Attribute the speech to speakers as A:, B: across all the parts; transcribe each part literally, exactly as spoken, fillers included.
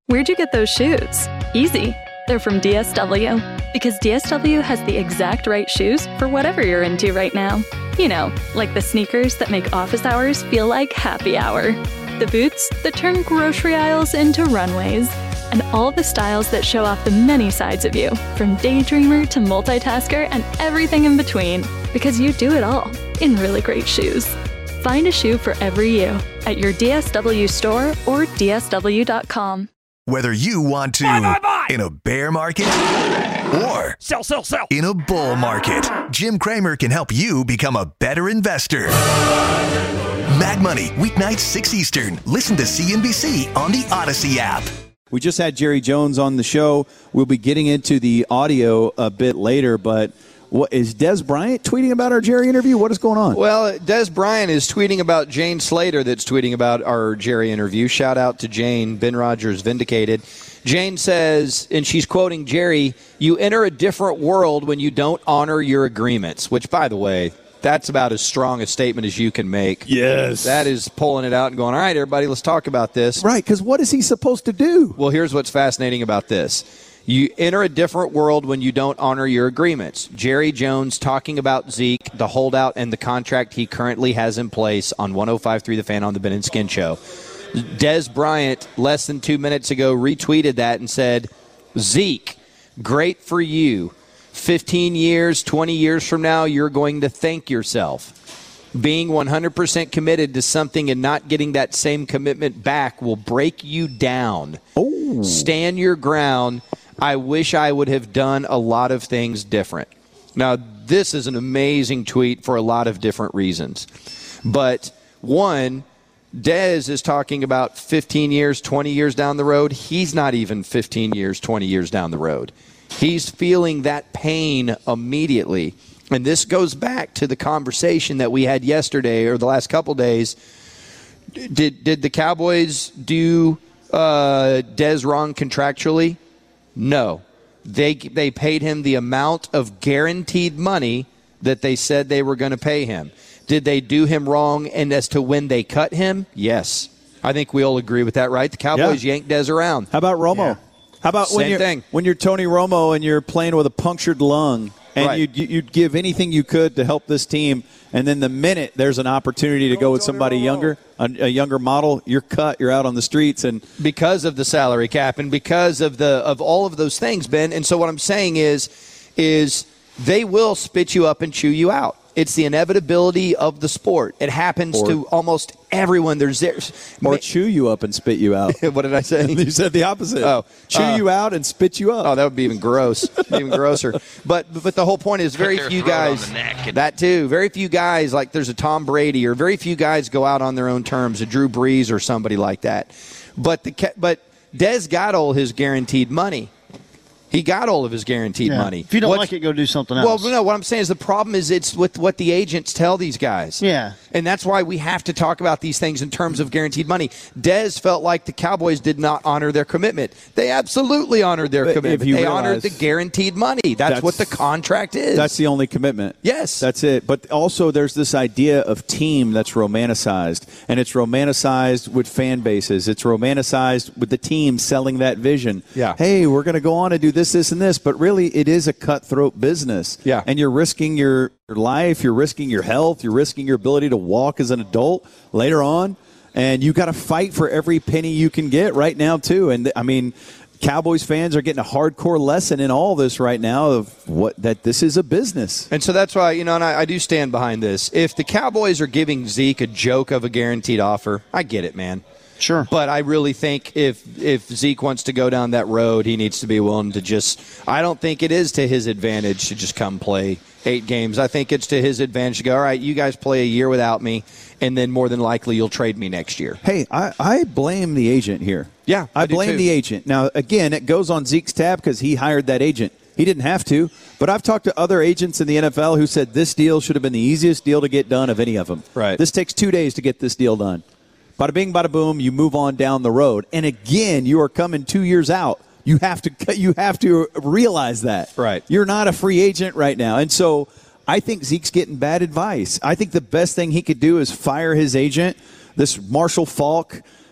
A: Where'd you get those shoes? Easy. They're from D S W. Because D S W has the exact right shoes for whatever you're into right now. You know, like the sneakers that make office hours feel like happy hour. The boots that turn grocery aisles into runways. And all the styles that show off the many sides of you, from daydreamer to multitasker and everything in between. Because you do it all in really great shoes. Find a shoe for every you at your D S W store or D S W dot com.
B: Whether you want to buy, buy, buy. in a bear market or
C: sell, sell, sell.
B: in a bull market, Jim Cramer can help you become a better investor. Mad Money, weeknights six Eastern. Listen to C N B C on the Odyssey app.
D: We just had Jerry Jones on the show. We'll be getting into the audio a bit later, but what is Des Bryant tweeting about our Jerry interview? What is going on?
E: Well, Des Bryant is tweeting about Jane Slater that's tweeting about our Jerry interview. Shout out to Jane. Ben Rogers vindicated. Jane says, and she's quoting Jerry, "You enter a different world when you don't honor your agreements," which, by the way, that's about as strong a statement as you can make.
D: Yes.
E: That is pulling it out and going, all right, everybody, let's talk about this.
D: Right, because what is he supposed to do?
E: Well, here's what's fascinating about this. You enter a different world when you don't honor your agreements. Jerry Jones talking about Zeke, the holdout, and the contract he currently has in place on one oh five point three The Fan on the Ben and Skin Show. Des Bryant, less than two minutes ago, retweeted that and said, "Zeke, great for you. fifteen years, twenty years from now, you're going to thank yourself. Being one hundred percent committed to something and not getting that same commitment back will break you down.
D: Oh.
E: Stand your ground. I wish I would have done a lot of things different." Now, this is an amazing tweet for a lot of different reasons. But one, Dez is talking about fifteen years, twenty years down the road. He's not even fifteen years, twenty years down the road. He's feeling that pain immediately. And this goes back to the conversation that we had yesterday or the last couple days. Did did the Cowboys do uh, Dez wrong contractually? No. They they paid him the amount of guaranteed money that they said they were going to pay him. Did they do him wrong and as to when they cut him? Yes. I think we all agree with that, right? The Cowboys yeah. yanked Dez around.
D: How about Romo? Yeah. How about
E: Same
D: when you're,
E: thing.
D: when you're Tony Romo and you're playing with a punctured lung and
E: right.
D: you'd, you'd give anything you could to help this team, and then the minute there's an opportunity to go, go with somebody Romo. younger, a, a younger model, you're cut, you're out on the streets. And
E: because of the salary cap and because of the of all of those things, Ben. And so what I'm saying is, is they will spit you up and chew you out. It's the inevitability of the sport. It happens or, to almost everyone. There's there,
D: or ma- chew you up and spit you out.
E: What did I say?
D: You said the opposite.
E: Oh,
D: chew
E: uh,
D: you out and spit you up.
E: Oh, that would be even gross, even grosser. But but the whole point is, very few guys. That too. Very few guys like there's a Tom Brady or very few guys go out on their own terms. A Drew Brees or somebody like that. But the but Dez got all his guaranteed money. He got all of his guaranteed
F: yeah.
E: money.
F: If you don't
E: What's,
F: like it, go do something else.
E: Well, no, what I'm saying is the problem is it's with what the agents tell these guys.
F: Yeah.
E: And that's why we have to talk about these things in terms of guaranteed money. Dez felt like the Cowboys did not honor their commitment. They absolutely honored their
D: but
E: commitment. They honored the guaranteed money. That's, that's what the contract is.
D: That's the only commitment.
E: Yes.
D: That's it. But also there's this idea of team that's romanticized, and it's romanticized with fan bases. It's romanticized with the team selling that vision.
E: Yeah.
D: Hey, we're going to go on and do this, this, and this. But really, it is a cutthroat business.
E: Yeah.
D: And you're risking your, your life, you're risking your health, you're risking your ability to walk as an adult later on. And you got to fight for every penny you can get right now, too. And, I mean, Cowboys fans are getting a hardcore lesson in all this right now of what that this is a business.
E: And so that's why, you know, and I, I do stand behind this. If the Cowboys are giving Zeke a joke of a guaranteed offer, I get it, man.
F: Sure.
E: But I really think if if Zeke wants to go down that road, he needs to be willing to just – I don't think it is to his advantage to just come play eight games. I think it's to his advantage to go, all right, you guys play a year without me, and then more than likely you'll trade me next year.
D: Hey, I, I blame the agent here.
E: Yeah,
D: I,
E: I
D: blame
E: too.
D: the agent. Now, again, it goes on Zeke's tab because he hired that agent. He didn't have to. But I've talked to other agents in the N F L who said this deal should have been the easiest deal to get done of any of them.
E: Right.
D: This takes two days to get this deal done. Bada bing, bada boom, you move on down the road. And again, you are coming two years out. You have to you have to realize that.
E: Right.
D: You're not a free agent right now. And so I think Zeke's getting bad advice. I think the best thing he could do is fire his agent, this Marshall Falk,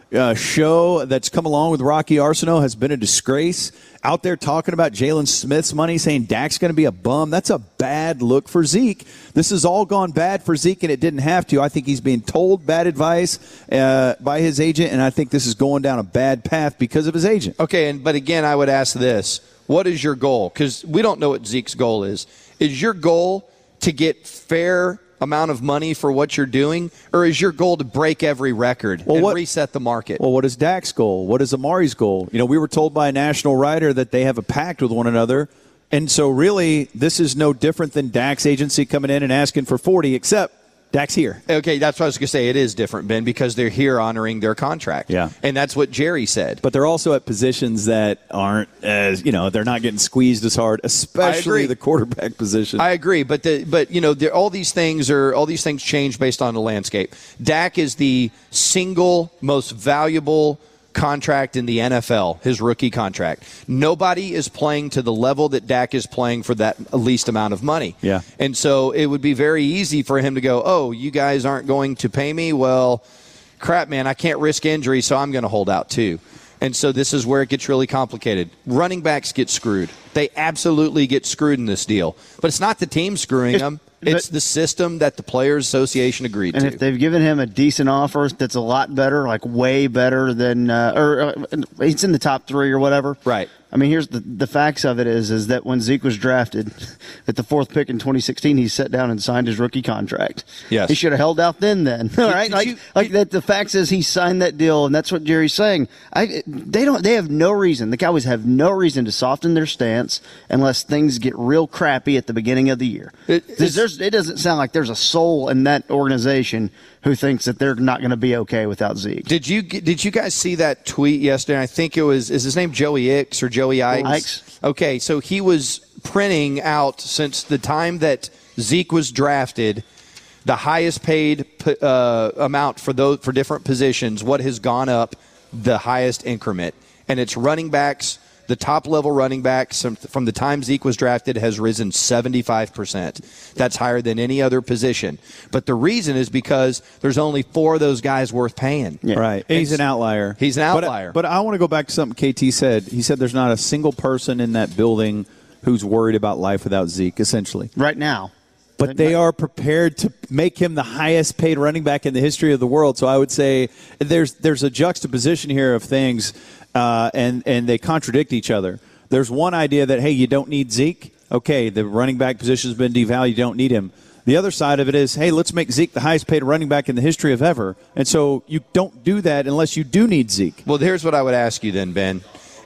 D: uh, show that's come along with Rocky Arsenault has been a disgrace. Out there talking about Jalen Smith's money, saying Dak's going to be a bum. That's a bad look for Zeke. This has all gone bad for Zeke, and it didn't have to. I think he's being told bad advice uh, by his agent, and I think this is going down a bad path because of his agent.
E: Okay, and but again, I would ask this. What is your goal? Because we don't know what Zeke's goal is. Is your goal to get fair amount of money for what you're doing, or is your goal to break every record well, and what, reset the market?
D: Well, what is Dak's goal? What is Amari's goal? You know, we were told by a national writer that they have a pact with one another, and so really this is no different than Dak's agency coming in and asking for forty, except Dak's here.
E: Okay, that's what I was going to say. It is different, Ben, because they're here honoring their contract.
D: Yeah.
E: And that's what Jerry said.
D: But they're also at positions that aren't as, you know, they're not getting squeezed as hard, especially the quarterback position.
E: I agree, but the but you know, all these things are all these things change based on the landscape. Dak is the single most valuable contract in the N F L, his rookie contract. Nobody is playing to the level that Dak is playing for that least amount of money.
D: Yeah.
E: And so it would be very easy for him to go, oh, you guys aren't going to pay me? Well, crap, man, I can't risk injury, so I'm going to hold out too. And so this is where it gets really complicated. Running backs get screwed. They absolutely get screwed in this deal. But it's not the team screwing them. It's the system that the Players Association agreed
C: and
E: to.
C: And if they've given him a decent offer that's a lot better, like way better than uh, – or uh, he's in the top three or whatever.
E: Right.
C: I mean, here's the the facts of it is is that when Zeke was drafted at the fourth pick in twenty sixteen, he sat down and signed his rookie contract.
E: Yes.
C: He should have held out then then. All right? Like, you, like that the fact is he signed that deal, and that's what Jerry's saying. I they don't they have no reason. The Cowboys have no reason to soften their stance unless things get real crappy at the beginning of the year. It, there's, it doesn't sound like there's a soul in that organization who thinks that they're not going to be okay without Zeke.
E: Did you did you guys see that tweet yesterday? I think it was, is his name Joey Icks or Joey Ikes?
C: Ikes.
E: Okay, so he was printing out since the time that Zeke was drafted, the highest paid uh, amount for those for different positions, what has gone up the highest increment. And it's running backs. The top-level running backs from the time Zeke was drafted has risen seventy-five percent. That's higher than any other position. But the reason is because there's only four of those guys worth paying.
D: Yeah. Right. And he's an outlier.
E: He's an outlier.
D: But, but I want to go back to something K T said. He said there's not a single person in that building who's worried about life without Zeke, essentially.
C: Right now.
D: But they are prepared to make him the highest paid running back in the history of the world. So I would say there's there's a juxtaposition here of things, uh, and, and they contradict each other. There's one idea that, hey, you don't need Zeke. Okay, the running back position has been devalued. You don't need him. The other side of it is, hey, let's make Zeke the highest paid running back in the history of ever. And so you don't do that unless you do need Zeke.
E: Well, here's what I would ask you then, Ben,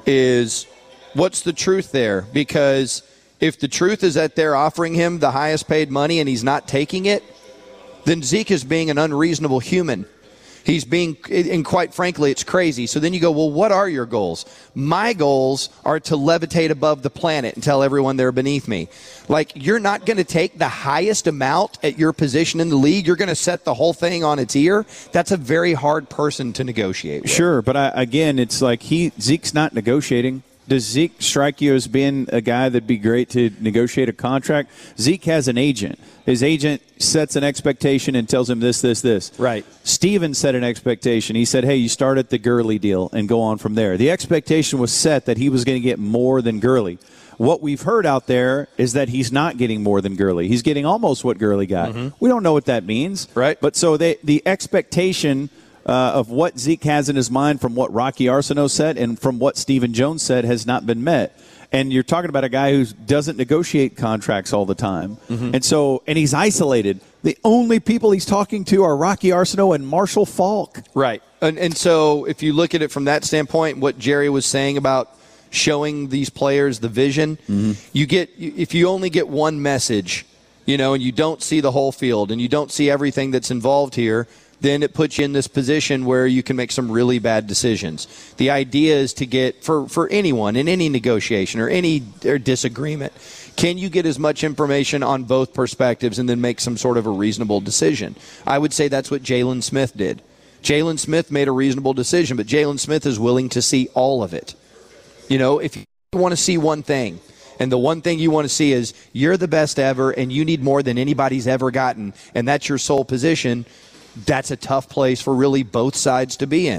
E: is what's the truth there? Because if the truth is that they're offering him the highest paid money and he's not taking it, then Zeke is being an unreasonable human. He's being, and quite frankly, it's crazy. So then you go, well, what are your goals? My goals are to levitate above the planet and tell everyone they're beneath me. Like, you're not going to take the highest amount at your position in the league. You're going to set the whole thing on its ear. That's a very hard person to negotiate with.
D: Sure, but I, again, it's like he Zeke's not negotiating. Does Zeke strike you as being a guy that'd be great to negotiate a contract? Zeke has an agent. His agent sets an expectation and tells him this, this, this.
E: Right.
D: Steven set an expectation. He said, hey, you start at the Gurley deal and go on from there. The expectation was set that he was going to get more than Gurley. What we've heard out there is that he's not getting more than Gurley. He's getting almost what Gurley got. Mm-hmm. We don't know what that means.
E: Right.
D: But so they, the expectation Uh, of what Zeke has in his mind from what Rocky Arsenault said and from what Stephen Jones said has not been met. And you're talking about a guy who doesn't negotiate contracts all the time. Mm-hmm. And so, and he's isolated. The only people he's talking to are Rocky Arsenault and Marshall Faulk.
E: Right. And, and so if you look at it from that standpoint, what Jerry was saying about showing these players the vision, mm-hmm. you get, if you only get one message, you know, and you don't see the whole field and you don't see everything that's involved here, then it puts you in this position where you can make some really bad decisions. The idea is to get, for, for anyone in any negotiation or any or disagreement, can you get as much information on both perspectives and then make some sort of a reasonable decision? I would say that's what Jalen Smith did. Jalen Smith made a reasonable decision, but Jalen Smith is willing to see all of it. You know, if you want to see one thing, and the one thing you want to see is you're the best ever and you need more than anybody's ever gotten, and that's your sole position, that's a tough place for really both sides to be in.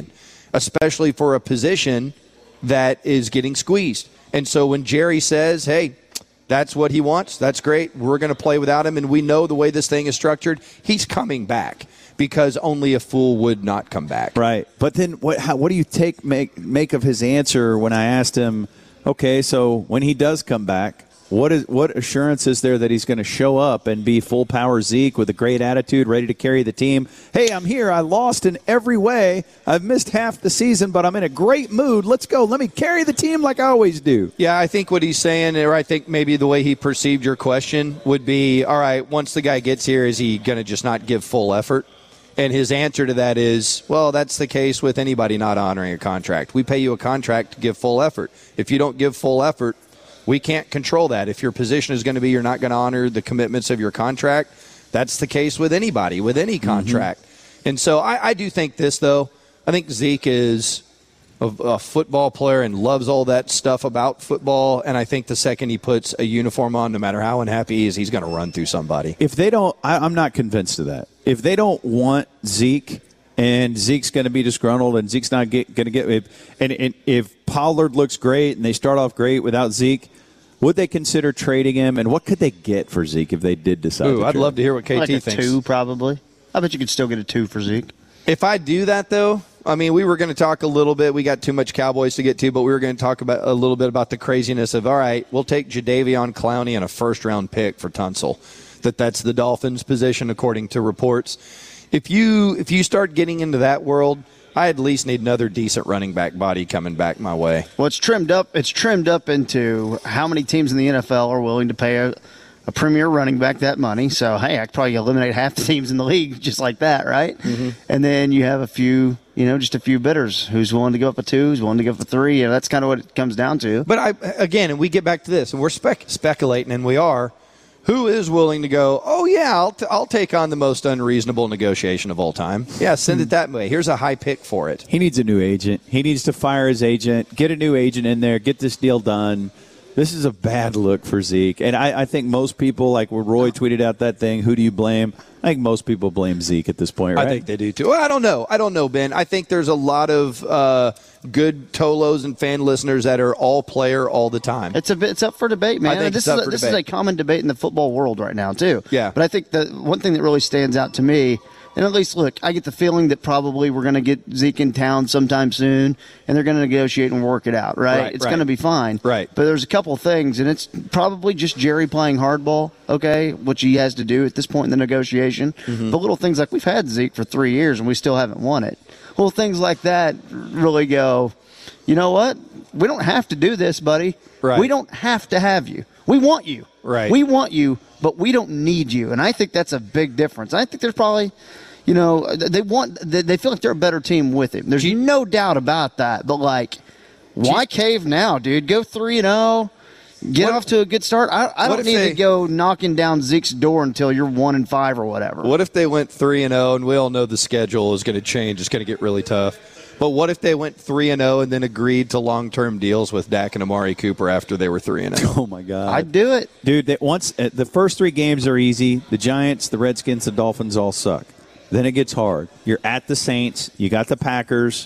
E: especially for a position that is getting squeezed. And so when Jerry says, hey, that's what he wants, that's great, we're going to play without him, and we know the way this thing is structured, he's coming back because only a fool would not come back.
D: Right. But then what how, what do you take make make of his answer when I asked him, okay, so when he does come back, What is what assurance is there that he's going to show up and be full power Zeke with a great attitude, ready to carry the team? Hey, I'm here. I lost in every way. I've missed half the season, but I'm in a great mood. Let's go. Let me carry the team like I always do.
E: Yeah, I think what he's saying, or I think maybe the way he perceived your question would be, all right, once the guy gets here, is he going to just not give full effort? And his answer to that is, well, that's the case with anybody not honoring a contract. We pay you a contract to give full effort. If you don't give full effort, we can't control that. If your position is going to be you're not going to honor the commitments of your contract, that's the case with anybody, with any contract. Mm-hmm. And so I, I do think this, though. I think Zeke is a, a football player and loves all that stuff about football. And I think the second he puts a uniform on, no matter how unhappy he is, he's going to run through somebody.
D: If they don't, I, I'm not convinced of that. If they don't want Zeke and Zeke's going to be disgruntled and Zeke's not going to get – and, and if Pollard looks great and they start off great without Zeke – would they consider trading him, and what could they get for Zeke if they did decide
E: Ooh,
D: to
E: I'd
D: trade
E: love to hear what K T
C: like a
E: thinks.
C: two, probably. I bet you could still get a two for Zeke.
E: If I do that, though, I mean, we were going to talk a little bit. We got too much Cowboys to get to, but we were going to talk about a little bit about the craziness of, all right, we'll take Jadeveon Clowney and a first-round pick for Tunsil. That that's the Dolphins' position, according to reports. If you if you start getting into that world, I at least need another decent running back body coming back my way.
C: Well, it's trimmed up. It's trimmed up into how many teams in the N F L are willing to pay a, a premier running back that money. So, hey, I could probably eliminate half the teams in the league just like that, right? Mm-hmm. And then you have a few, you know, just a few bidders who's willing to give up a two, who's willing to give up a three. You know, that's kind of what it comes down to.
E: But, I again, and we get back to this, and we're spec- speculating, and we are. Who is willing to go, oh, yeah, I'll, t- I'll take on the most unreasonable negotiation of all time? Yeah, send it that way. Here's a high pick for it.
D: He needs a new agent. He needs to fire his agent, get a new agent in there, get this deal done. This is a bad look for Zeke. And I, I think most people, like when Roy tweeted out that thing, who do you blame? I think most people blame Zeke at this point, right?
E: I think they do, too. Well, I don't know. I don't know, Ben. I think there's a lot of uh, good Tolos and fan listeners that are all player all the time.
C: It's a it's up for debate, man.
E: I think
C: this
E: it's up
C: is a,
E: for
C: this
E: debate.
C: is a common debate in the football world right now, too.
E: Yeah.
C: But I think the one thing that really stands out to me, and at least, look, I get the feeling that probably we're going to get Zeke in town sometime soon, and they're going to negotiate and work it out, right?
E: Right,
C: it's
E: right.
C: going to be fine.
E: Right.
C: But there's a couple of things, and it's probably just Jerry playing hardball, okay, which he has to do at this point in the negotiation. Mm-hmm. But little things like we've had Zeke for three years, and we still haven't won it. Little things like that really go, you know what? We don't have to do this, buddy.
E: Right.
C: We don't have to have you. We want you.
E: Right.
C: We want you, but we don't need you. And I think that's a big difference. I think there's probably, you know, they want, they feel like they're a better team with him. There's
E: you,
C: no doubt about that. But, like, why cave now, dude? Go three and oh. Get what, off to a good start. I, I don't need they, to go knocking down Zeke's door until you're one and five or whatever.
E: What if they went three and zero, and we all know the schedule is going to change. It's going to get really tough. But what if they went three and zero and then agreed to long term deals with Dak and Amari Cooper after they were three and zero?
D: Oh my God,
C: I'd do it,
D: dude. That once uh, the first three games are easy. The Giants, the Redskins, the Dolphins all suck. Then it gets hard. You're at the Saints. You got the Packers.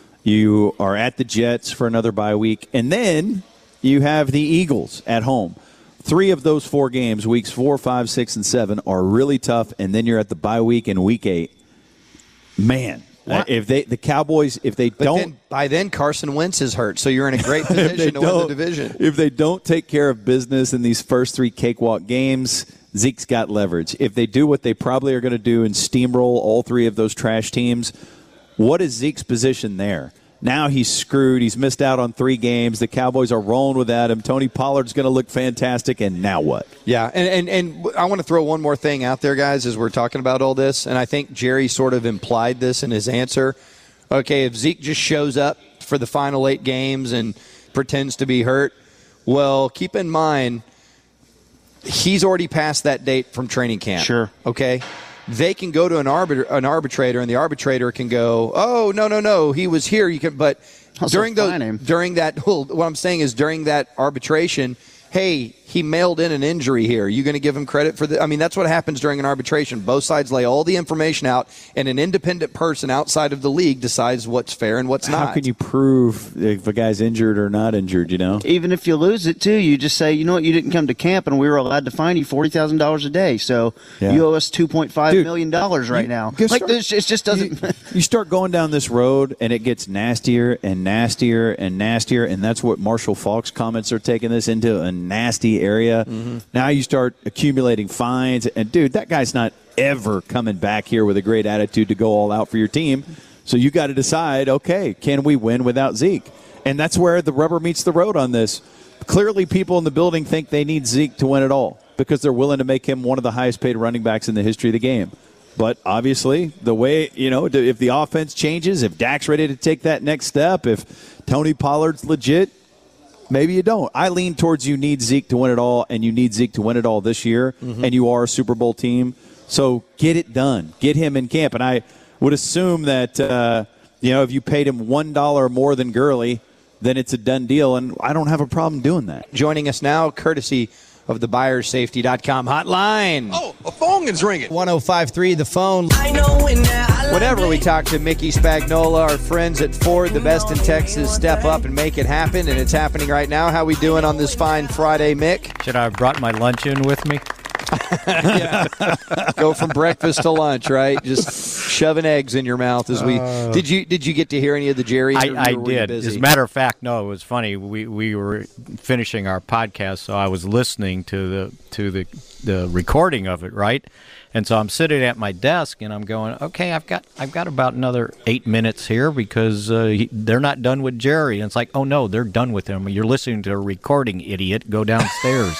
D: You are at the Jets for another bye week, and then you have the Eagles at home. Three of those four games, weeks four, five, six, and seven, are really tough, and then you're at the bye week in week eight. Man, uh, if they the Cowboys, if they
E: but
D: don't
E: then, by then Carson Wentz is hurt, so you're in a great position to win the division.
D: If they don't take care of business in these first three cakewalk games, Zeke's got leverage. If they do what they probably are going to do and steamroll all three of those trash teams, what is Zeke's position there? Now he's screwed. He's missed out on three games. The Cowboys are rolling without him. Tony Pollard's going to look fantastic, and now what?
E: Yeah, and, and, and I want to throw one more thing out there, guys, as we're talking about all this, and I think Jerry sort of implied this in his answer. Okay, if Zeke just shows up for the final eight games and pretends to be hurt, well, keep in mind, he's already passed that date from training camp.
C: Sure.
E: Okay? They can go to an arbiter, an arbitrator, and the arbitrator can go, "Oh, no, no, no, he was here." You can, but
C: also
E: during those, during that, well, what I'm saying is during that arbitration, hey, he mailed in an injury here. Are you going to give him credit for the? I mean, that's what happens during an arbitration. Both sides lay all the information out, and an independent person outside of the league decides what's fair and what's not.
D: How can you prove if a guy's injured or not injured, you know?
C: Even if you lose it, too, you just say, you know what, you didn't come to camp, and we were allowed to fine you forty thousand dollars a day, so yeah. you owe us two point five million dollars right you, now. You like, start, this, it just doesn't...
D: You, you start going down this road, and it gets nastier and nastier and nastier, and that's what Marshall Faulk's comments are taking this into, a nasty area. Mm-hmm. Now you start accumulating fines, and dude, that guy's not ever coming back here with a great attitude to go all out for your team. So you got to decide, okay, can we win without Zeke? And that's where the rubber meets the road on this. Clearly, people in the building think they need Zeke to win it all because they're willing to make him one of the highest paid running backs in the history of the game. But obviously, the way, you know, if the offense changes, if Dak's ready to take that next step, if Tony Pollard's legit, maybe you don't. I lean towards you need Zeke to win it all, and you need Zeke to win it all this year, mm-hmm. and you are a Super Bowl team. So get it done. Get him in camp. And I would assume that, uh, you know, if you paid him one dollar more than Gurley, then it's a done deal, and I don't have a problem doing that.
E: Joining us now, courtesy of the Buyers Safety dot com hotline.
F: Oh, a phone is ringing.
E: one oh five three The Phone. I know when I Whenever we talk to Mickey Spagnola, our friends at Ford, the best in Texas, step up and make it happen, and it's happening right now. How we doing on this fine Friday, Mick?
G: Should I have brought my lunch in with me?
E: Yeah. Go from breakfast to lunch, right? Just shoving eggs in your mouth as we. Uh, did you did you get to hear any of the Jerry?
G: I, I did. As a matter of fact, no. It was funny. We we were finishing our podcast, so I was listening to the to the the recording of it, right? And so I'm sitting at my desk, and I'm going, okay, I've got I've got about another eight minutes here because uh, he, they're not done with Jerry. And it's like, oh no, they're done with him. You're listening to a recording, idiot. Go downstairs.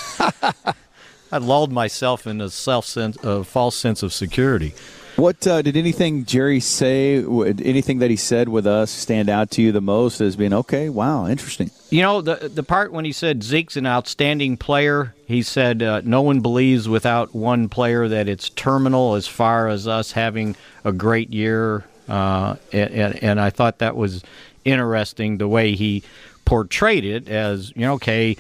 G: I lulled myself in a self sense, a false sense of security.
D: What uh, did anything Jerry say, anything that he said with us stand out to you the most as being, okay, wow, interesting?
G: You know, the the part when he said Zeke's an outstanding player, he said uh, no one believes without one player that it's terminal as far as us having a great year. Uh, and, and I thought that was interesting the way he portrayed it as, you know, okay,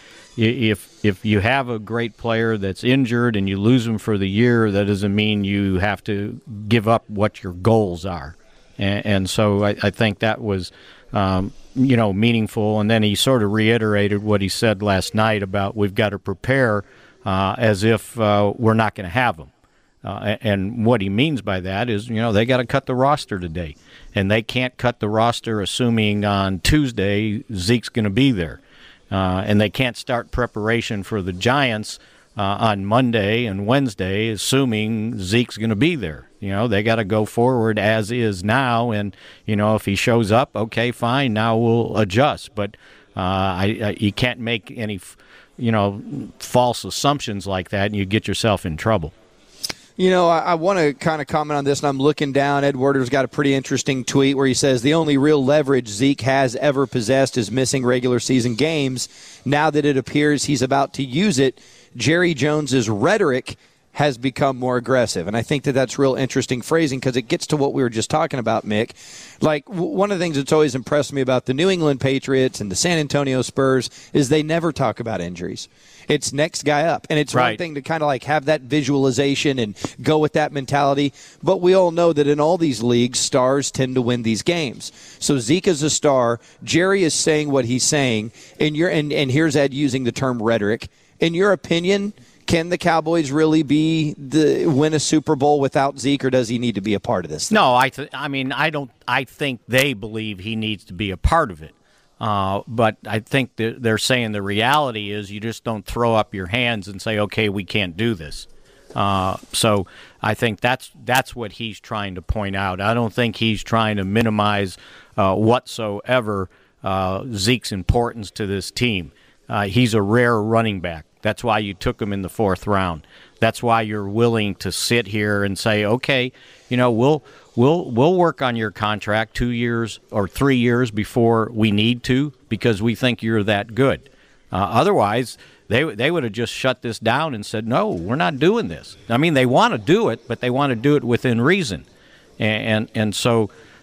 G: if if you have a great player that's injured and you lose him for the year, that doesn't mean you have to give up what your goals are. And, and so I, I think that was, um, you know, meaningful. And then he sort of reiterated what he said last night about we've got to prepare uh, as if uh, we're not going to have them. Uh, and what he means by that is, you know, they got to cut the roster today. And they can't cut the roster assuming on Tuesday Zeke's going to be there. Uh, and they can't start preparation for the Giants uh, on Monday and Wednesday, assuming Zeke's going to be there. You know, they got to go forward as is now, and you know, if he shows up, okay, fine. Now we'll adjust, but uh, I, I, you can't make any, you know, false assumptions like that, and you get yourself in trouble.
E: You know, I, I want to kind of comment on this, and I'm looking down. Ed Werder's got a pretty interesting tweet where he says the only real leverage Zeke has ever possessed is missing regular season games. Now that it appears he's about to use it, Jerry Jones's rhetoric has become more aggressive. And I think that that's real interesting phrasing because it gets to what we were just talking about, Mick. Like, w- one of the things that's always impressed me about the New England Patriots and the San Antonio Spurs is they never talk about injuries. It's next guy up. And it's right. One thing to kind of like have that visualization and go with that mentality. But we all know that in all these leagues, stars tend to win these games. So Zeke is a star. Jerry is saying what he's saying. And, you're, and, and here's Ed using the term rhetoric. In your opinion, can the Cowboys really be the win a Super Bowl without Zeke, or does he need to be a part of this thing?
G: No, I th- I mean, I don't. I think they believe he needs to be a part of it. Uh, but I think that they're saying the reality is you just don't throw up your hands and say, okay, we can't do this. Uh, so I think that's that's what he's trying to point out. I don't think he's trying to minimize uh, whatsoever uh, Zeke's importance to this team. Uh, he's a rare running back. That's why you took him in the fourth round. That's why you're willing to sit here and say, okay, you know, we'll we'll we'll work on your contract two years or three years before we need to because we think you're that good. Uh, otherwise, they they would have just shut this down and said, no, we're not doing this. I mean, they want to do it, but they want to do it within reason. And and, and so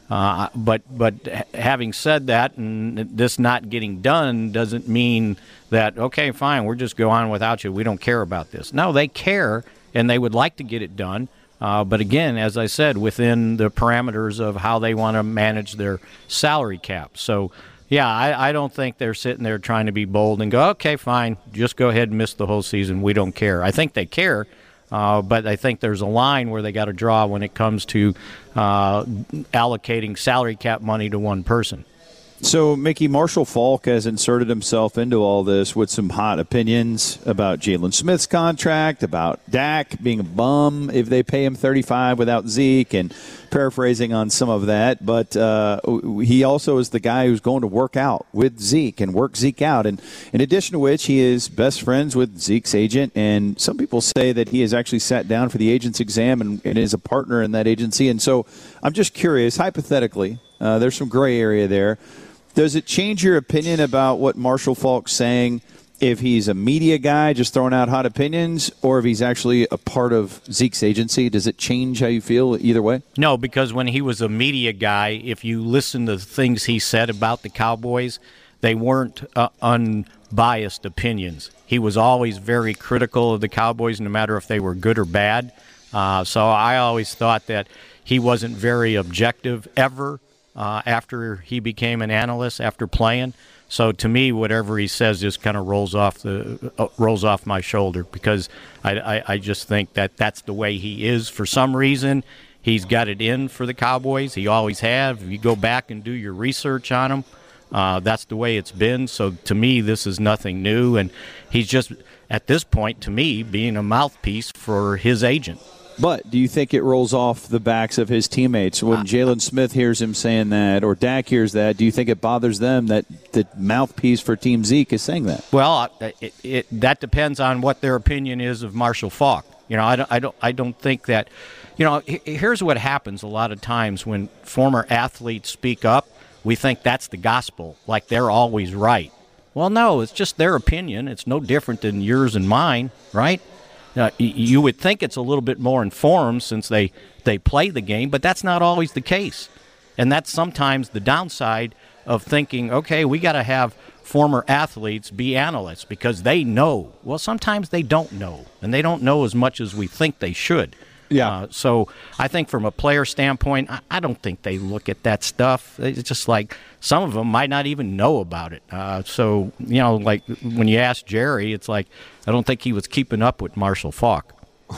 G: Uh, but but having said that, and this not getting done doesn't mean that, okay, fine, we're just go on without you. We don't care about this. No, they care, and they would like to get it done. Uh, but again, as I said, within the parameters of how they want to manage their salary cap. So, yeah, I, I don't think they're sitting there trying to be bold and go, okay, fine, just go ahead and miss the whole season. We don't care. I think they care. Uh, but I think there's a line where they got to draw when it comes to uh, allocating salary cap money to one person.
D: So, Mickey, Marshall Faulk has inserted himself into all this with some hot opinions about Jalen Smith's contract, about Dak being a bum if they pay him thirty-five without Zeke, and paraphrasing on some of that. But uh, he also is the guy who's going to work out with Zeke and work Zeke out. And in addition to which, he is best friends with Zeke's agent. And some people say that he has actually sat down for the agent's exam and, and is a partner in that agency. And so I'm just curious, hypothetically, uh, there's some gray area there. Does it change your opinion about what Marshall Faulk's saying if he's a media guy just throwing out hot opinions, or if he's actually a part of Zeke's agency? Does it change how you feel either way?
G: No, because when he was a media guy, if you listen to the things he said about the Cowboys, they weren't uh, unbiased opinions. He was always very critical of the Cowboys, no matter if they were good or bad. Uh, so I always thought that he wasn't very objective ever. Uh, after he became an analyst, after playing. So to me, whatever he says just kind of rolls off the uh, rolls off my shoulder, because I, I, I just think that that's the way he is. For some reason, he's got it in for the Cowboys. He always have. If you go back and do your research on him, uh, that's the way it's been. So to me, this is nothing new. And he's just, at this point, to me, being a mouthpiece for his agent.
D: But do you think it rolls off the backs of his teammates when Jalen Smith hears him saying that, or Dak hears that? Do you think it bothers them that the mouthpiece for Team Zeke is saying that?
G: Well, it, it, that depends on what their opinion is of Marshall Faulk. You know, I don't, I don't, I don't think that. You know, here's what happens a lot of times when former athletes speak up. We think that's the gospel, like they're always right. Well, no, it's just their opinion. It's no different than yours and mine, right? Uh, you would think it's a little bit more informed since they, they play the game, but that's not always the case. And that's sometimes the downside of thinking, okay, we got to have former athletes be analysts because they know. Well, sometimes they don't know, and they don't know as much as we think they should.
D: Yeah.
G: Uh, so I think from a player standpoint, I, I don't think they look at that stuff. It's just like some of them might not even know about it. Uh, so, you know, like when you ask Jerry, it's like I don't think he was keeping up with Marshall Faulk.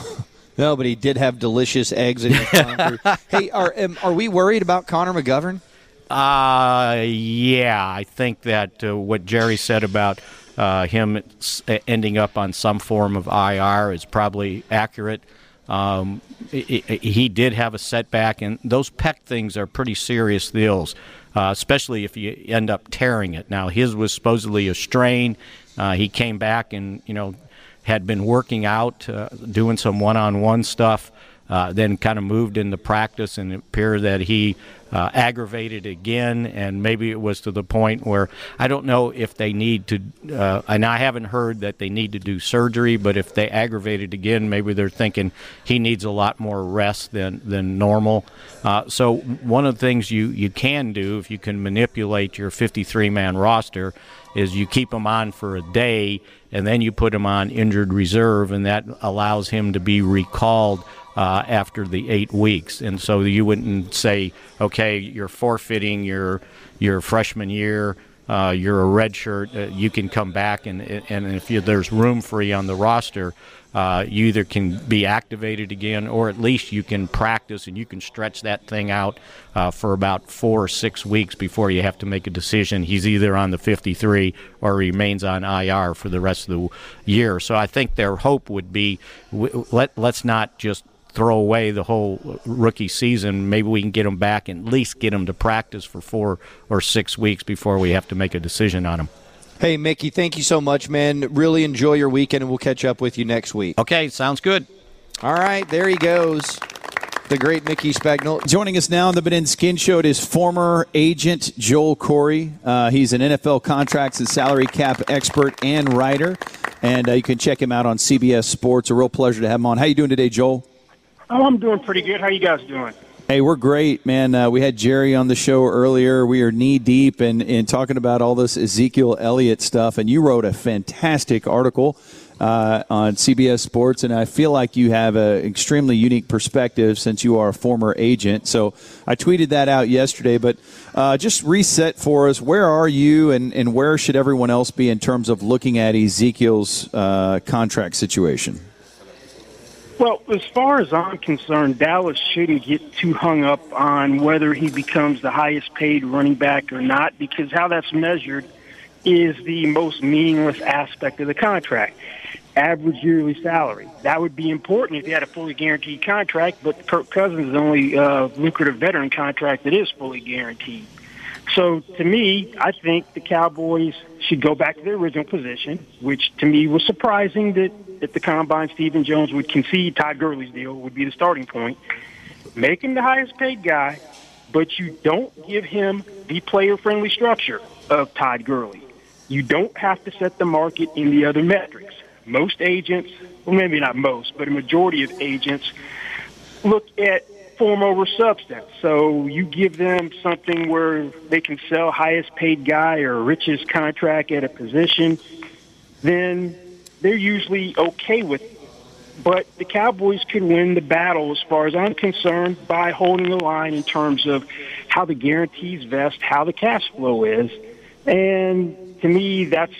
E: No, but he did have delicious eggs in his laundry. Hey, are um, are we worried about Connor McGovern?
G: Uh, yeah, I think that uh, what Jerry said about uh, him ending up on some form of I R is probably accurate. Um, it, it, he did have a setback, and those pec things are pretty serious deals, uh, especially if you end up tearing it. Now, his was supposedly a strain. Uh, he came back and, you know, had been working out, uh, doing some one-on-one stuff, uh, then kind of moved into practice, and it appeared that he uh, aggravated again, and maybe it was to the point where I don't know if they need to, uh, and I haven't heard that they need to do surgery, but if they aggravate it again, maybe they're thinking he needs a lot more rest than, than normal. Uh, so one of the things you, you can do if you can manipulate your fifty-three man roster is you keep him on for a day, and then you put him on injured reserve, and that allows him to be recalled uh, after the eight weeks. And so you wouldn't say, okay, you're forfeiting your your freshman year, uh, you're a red shirt, uh, you can come back, and and if you, there's room for you on the roster, uh, you either can be activated again, or at least you can practice and you can stretch that thing out uh, for about four or six weeks before you have to make a decision. He's either on the fifty-three or remains on I R for the rest of the year. So I think their hope would be let, let's not just throw away the whole rookie season. Maybe we can get him back and at least get him to practice for four or six weeks before we have to make a decision on him.
E: Hey, Mickey, thank you so much, man. Really enjoy your weekend, and we'll catch up with you next week.
G: Okay, sounds good.
E: All right, there he goes, the great Mickey Spagnuolo.
D: Joining us now on the Ben and Skin Show is former agent Joel Corry. Uh, he's an N F L contracts and salary cap expert and writer, and uh, you can check him out on C B S Sports. A real pleasure to have him on. How you doing today, Joel?
F: Oh, I'm doing pretty good. How you guys doing?
D: Hey, we're great, man. Uh, we had Jerry on the show earlier. We are knee deep in, in talking about all this Ezekiel Elliott stuff, and you wrote a fantastic article uh, on C B S Sports, and I feel like you have an extremely unique perspective since you are a former agent. So I tweeted that out yesterday, but uh, just reset for us. Where are you, and, and where should everyone else be in terms of looking at Ezekiel's uh, contract situation?
F: Well, as far as I'm concerned, Dallas shouldn't get too hung up on whether he becomes the highest paid running back or not, because how that's measured is the most meaningless aspect of the contract. Average yearly salary. That would be important if you had a fully guaranteed contract, but Kirk Cousins is the only uh, lucrative veteran contract that is fully guaranteed. So to me, I think the Cowboys should go back to their original position, which to me was surprising that at the Combine Stephen Jones would concede Todd Gurley's deal would be the starting point. Make him the highest paid guy, but you don't give him the player-friendly structure of Todd Gurley. You don't have to set the market in the other metrics. Most agents, well maybe not most, but a majority of agents look at form over substance. So you give them something where they can sell highest paid guy or richest contract at a position, then they're usually okay with it. But the Cowboys could win the battle, as far as I'm concerned, by holding the line in terms of how the guarantees vest, how the cash flow is. And to me, that's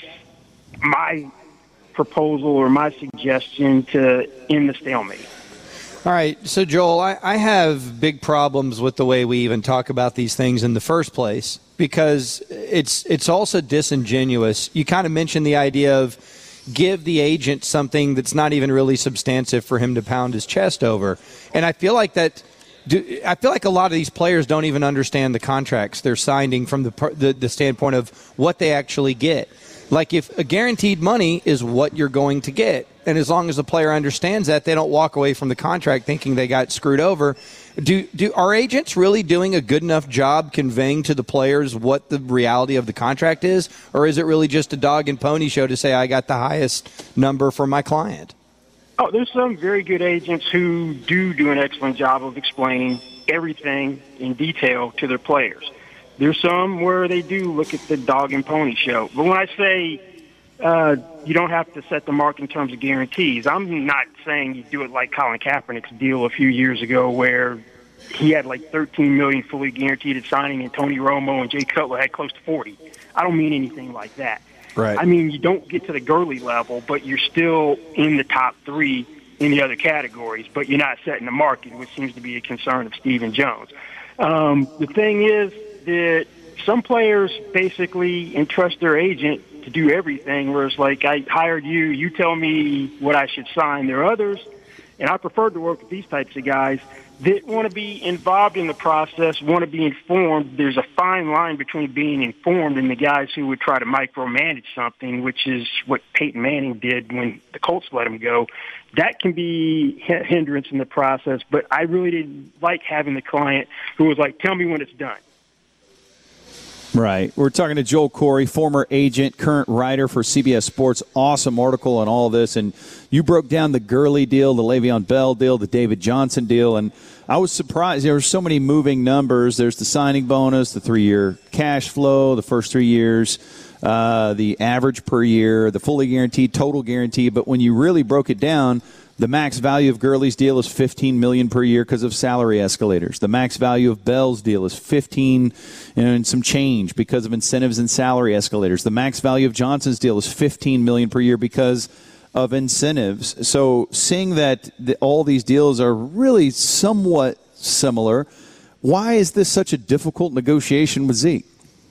F: my proposal or my suggestion to end the stalemate.
E: All right, so Joel, I, I have big problems with the way we even talk about these things in the first place, because it's it's also disingenuous. You kind of mentioned the idea of give the agent something that's not even really substantive for him to pound his chest over. And I feel like that do, I feel like a lot of these players don't even understand the contracts they're signing from the, the the standpoint of what they actually get. Like, if a guaranteed money is what you're going to get, and as long as the player understands that, they don't walk away from the contract thinking they got screwed over. Do do are agents really doing a good enough job conveying to the players what the reality of the contract is, or is it really just a dog and pony show to say I got the highest number for my client?
F: Oh, there's some very good agents who do do an excellent job of explaining everything in detail to their players. There's some where they do look at the dog and pony show. But when I say uh, you don't have to set the mark in terms of guarantees, I'm not saying you do it like Colin Kaepernick's deal a few years ago where he had like thirteen million dollars fully guaranteed at signing and Tony Romo and Jay Cutler had close to forty. I don't mean anything like that.
D: Right.
F: I mean, you don't get to the Gurley level, but you're still in the top three in the other categories, but you're not setting the market, which seems to be a concern of Stephen Jones. Um, the thing is, that some players basically entrust their agent to do everything, where it's like, I hired you, you tell me what I should sign. There are others, and I prefer to work with these types of guys that want to be involved in the process, want to be informed. There's a fine line between being informed and the guys who would try to micromanage something, which is what Peyton Manning did when the Colts let him go. That can be a hindrance in the process, but I really didn't like having the client who was like, tell me when it's done.
D: Right. We're talking to Joel Corry, former agent, current writer for C B S Sports. Awesome article on all of this. And you broke down the Gurley deal, the Le'Veon Bell deal, the David Johnson deal. And I was surprised. There were so many moving numbers. There's the signing bonus, the three-year cash flow, the first three years, uh, the average per year, the fully guaranteed, total guarantee. But when you really broke it down, the max value of Gurley's deal is fifteen million dollars per year because of salary escalators. The max value of Bell's deal is fifteen and some change because of incentives and salary escalators. The max value of Johnson's deal is fifteen million dollars per year because of incentives. So seeing that the, all these deals are really somewhat similar, why is this such a difficult negotiation with Zeke?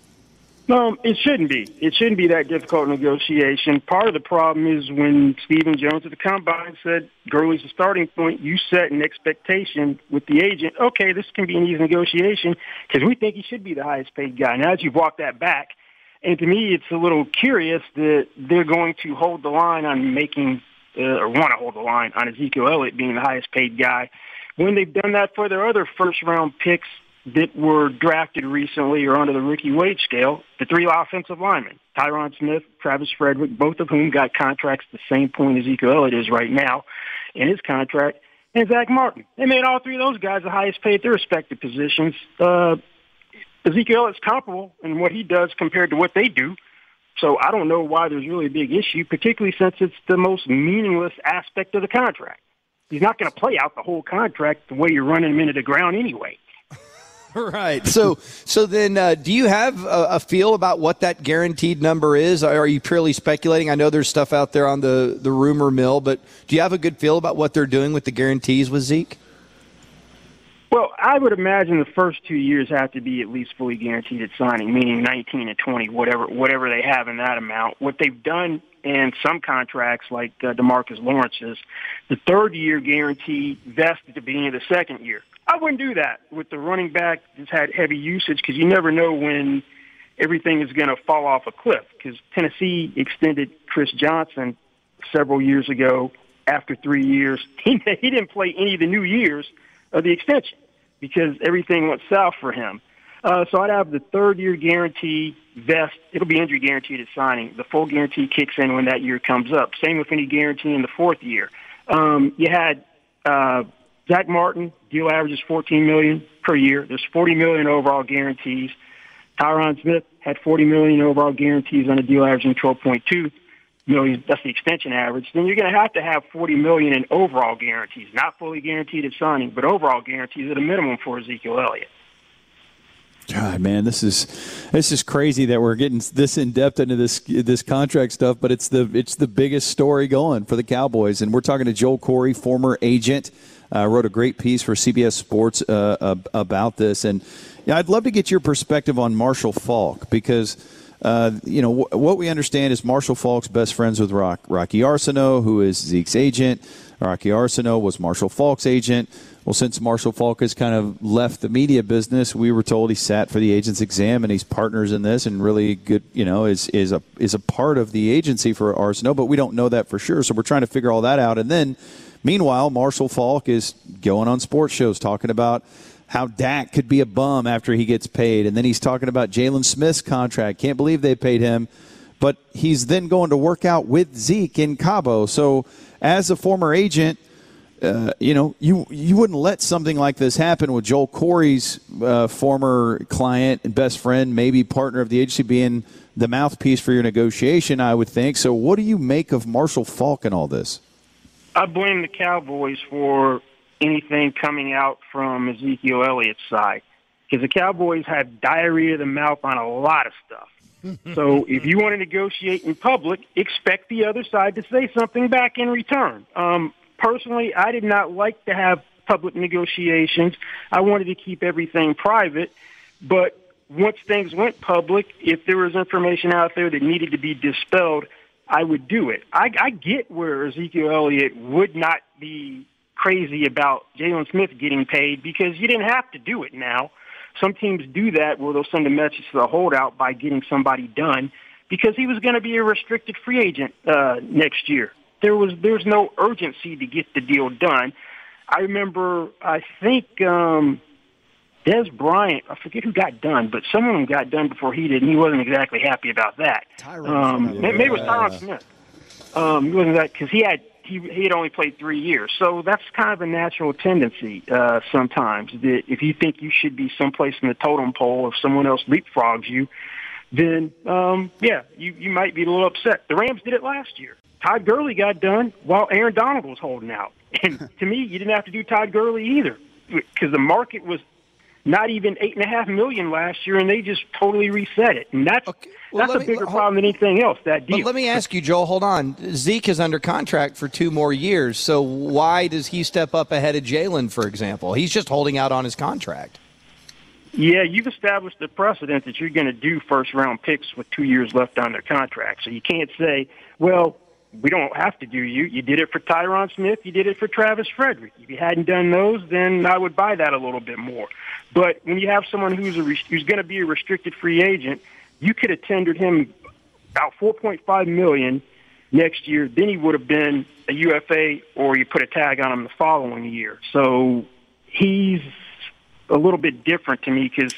F: Um, it shouldn't be. It shouldn't be that difficult negotiation. Part of the problem is when Stephen Jones at the Combine said Gurley's the starting point, you set an expectation with the agent, okay, this can be an easy negotiation because we think he should be the highest paid guy. Now that you've walked that back, and to me it's a little curious that they're going to hold the line on making, uh, or want to hold the line on Ezekiel Elliott being the highest paid guy when they've done that for their other first-round picks that were drafted recently or under the rookie wage scale, the three offensive linemen, Tyron Smith, Travis Frederick, both of whom got contracts at the same point Ezekiel Elliott is right now in his contract. and Zach Martin. They made all three of those guys the highest paid at their respective positions. Uh, Ezekiel Elliott's comparable in what he does compared to what they do. So I don't know why there's really a big issue, particularly since it's the most meaningless aspect of the contract. He's not going to play out the whole contract the way you're running him into the ground anyway.
E: Right. So, so then, uh, do you have a, a feel about what that guaranteed number is? Or are you purely speculating? I know there's stuff out there on the, the rumor mill, but do you have a good feel about what they're doing with the guarantees with Zeke?
F: Well, I would imagine the first two years have to be at least fully guaranteed at signing, meaning nineteen and twenty, whatever whatever they have in that amount. What they've done in some contracts, like uh, DeMarcus Lawrence's, the third year guarantee vests at the beginning of the second year. I wouldn't do that with the running back that's had heavy usage because you never know when everything is going to fall off a cliff, because Tennessee extended Chris Johnson several years ago after three years. He, he didn't play any of the new years of the extension because everything went south for him. Uh, so I'd have the third-year guarantee vest. It'll be injury guaranteed at signing. The full guarantee kicks in when that year comes up. Same with any guarantee in the fourth year. Um, you had uh, Zach Martin, deal average is fourteen million dollars per year. There's forty million dollars overall guarantees. Tyron Smith had forty million dollars overall guarantees on a deal averaging twelve point two million dollars. That's the extension average. Then you're going to have to have forty million dollars in overall guarantees, not fully guaranteed at signing, but overall guarantees at a minimum for Ezekiel Elliott.
D: God, man, this is this is crazy that we're getting this in depth into this this contract stuff, but it's the it's the biggest story going for the Cowboys. And we're talking to Joel Corry, former agent, uh, wrote a great piece for C B S Sports uh, uh, about this. And yeah, I'd love to get your perspective on Marshall Faulk because uh, you know w- what we understand is Marshall Faulk's best friends with Rock, Rocky Arsenault, who is Zeke's agent. Rocky Arsenault was Marshall Faulk's agent. Well, since Marshall Faulk has kind of left the media business, we were told he sat for the agent's exam and he's partners in this and really good, you know, is is a is a part of the agency for Arsenault, but we don't know that for sure. So we're trying to figure all that out. And then, meanwhile, Marshall Faulk is going on sports shows talking about how Dak could be a bum after he gets paid. And then he's talking about Jalen Smith's contract. Can't believe they paid him. But he's then going to work out with Zeke in Cabo. So as a former agent, Uh, you know, you you wouldn't let something like this happen with Joel Corry's uh, former client and best friend, maybe partner of the agency, being the mouthpiece for your negotiation, I would think. So what do you make of Marshall Faulk and all this?
F: I blame the Cowboys for anything coming out from Ezekiel Elliott's side because the Cowboys have diarrhea of the mouth on a lot of stuff. So if you want to negotiate in public, expect the other side to say something back in return. Um Personally, I did not like to have public negotiations. I wanted to keep everything private. But once things went public, if there was information out there that needed to be dispelled, I would do it. I, I get where Ezekiel Elliott would not be crazy about Jalen Smith getting paid because you didn't have to do it now. Some teams do that where they'll send a message to the holdout by getting somebody done because he was going to be a restricted free agent uh, next year. There was there's no urgency to get the deal done. I remember, I think um, Des Bryant, I forget who got done, but some of them got done before he did, and he wasn't exactly happy about that. Um, yeah. Maybe it was Tyron Smith. Um, he wasn't that because he had he he had only played three years, so that's kind of a natural tendency uh, sometimes. That if you think you should be someplace in the totem pole, if someone else leapfrogs you, then um, yeah, you you might be a little upset. The Rams did it last year. Todd Gurley got done while Aaron Donald was holding out. And to me, you didn't have to do Todd Gurley either because the market was not even eight and a half million last year, and they just totally reset it. And that's okay. well, that's a me, bigger hold, problem than anything else. That deal.
E: But let me ask you, Joel. Hold on. Zeke is under contract for two more years. So why does he step up ahead of Jalen, for example? He's just holding out on his contract.
F: Yeah, you've established the precedent that you're going to do first round picks with two years left on their contract. So you can't say, well, we don't have to do you. You did it for Tyron Smith. You did it for Travis Frederick. If you hadn't done those, then I would buy that a little bit more. But when you have someone who's a who's going to be a restricted free agent, you could have tendered him about four point five million dollars next year. Then he would have been a U F A, or you put a tag on him the following year. So he's a little bit different to me because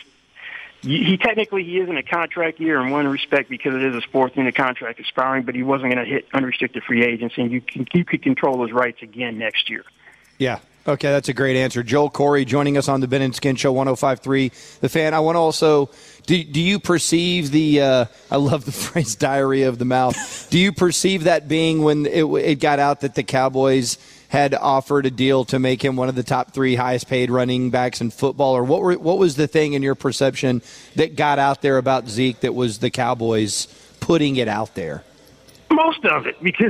F: he technically he is in a contract year in one respect because it is a sports unit contract expiring, but he wasn't going to hit unrestricted free agency, and you can, you could control his rights again next year.
E: Yeah, Okay, that's a great answer. Joel Corey joining us on the Ben and Skin Show, one oh five point three The Fan. I want to also, do, do you perceive the, uh, I love the phrase diarrhea of the mouth. Do you perceive that being when it, it got out that the Cowboys had offered a deal to make him one of the top three highest paid running backs in football? Or what were, what was the thing in your perception that got out there about Zeke that was the Cowboys putting it out there?
F: Most of it, because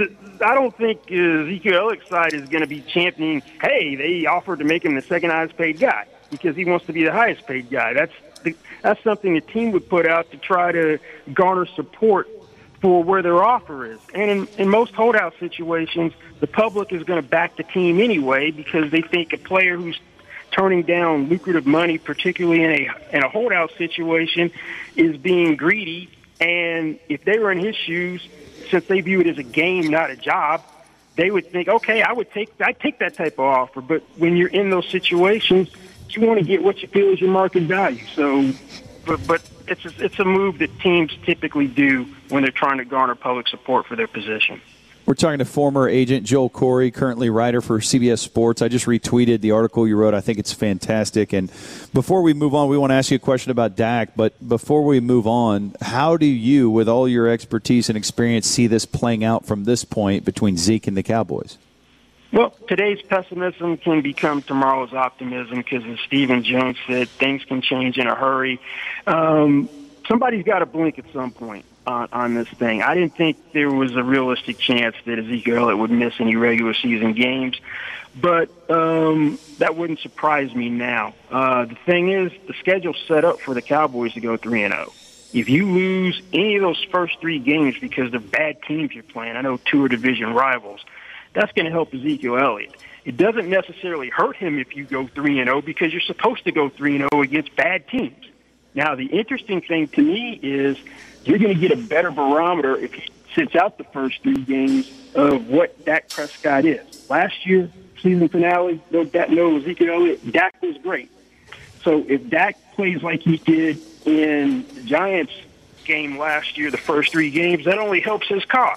F: I don't think uh, Ezekiel Elliott's side is going to be championing, hey, they offered to make him the second highest paid guy because he wants to be the highest paid guy. That's the, that's something the team would put out to try to garner support for where their offer is. And in, in most holdout situations, the public is going to back the team anyway because they think a player who's turning down lucrative money, particularly in a in a holdout situation, is being greedy. And if they were in his shoes, since they view it as a game, not a job, they would think, okay, I would take I'd take that type of offer. But when you're in those situations, you want to get what you feel is your market value. So, but, but it's a, it's a move that teams typically do when they're trying to garner public support for their position.
D: We're talking to former agent Joel Corey, currently writer for C B S Sports. I just retweeted the article you wrote. I think it's fantastic. And before we move on, we want to ask you a question about Dak. But before we move on, how do you, with all your expertise and experience, see this playing out from this point between Zeke and the Cowboys?
F: Well, today's pessimism can become tomorrow's optimism because, as Stephen Jones said, things can change in a hurry. Um, somebody's got to blink at some point on, on this thing. I didn't think there was a realistic chance that Ezekiel Elliott would miss any regular season games, but um, that wouldn't surprise me now. Uh, the thing is, the schedule's set up for the Cowboys to go three and oh. If you lose any of those first three games because they're bad teams you're playing, I know two are division rivals, that's going to help Ezekiel Elliott. It doesn't necessarily hurt him if you go three and oh because you're supposed to go three and oh against bad teams. Now, the interesting thing to me is you're going to get a better barometer if he sits out the first three games of what Dak Prescott is. Last year, season finale, no, no Ezekiel Elliott, Dak was great. So if Dak plays like he did in the Giants game last year, the first three games, that only helps his cause.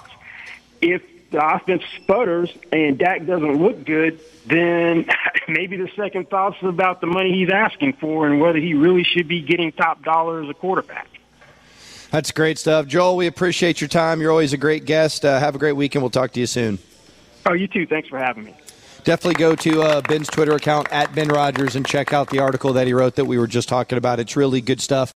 F: If the offense sputters and Dak doesn't look good, then maybe the second thoughts about the money he's asking for and whether he really should be getting top dollar as a quarterback.
E: That's great stuff. Joel, we appreciate your time. You're always a great guest. Uh, have a great weekend. We'll talk to you soon.
F: Oh, you too. Thanks for having me.
E: Definitely go to uh, Ben's Twitter account, at Ben Rogers, and check out the article that he wrote that we were just talking about. It's really good stuff.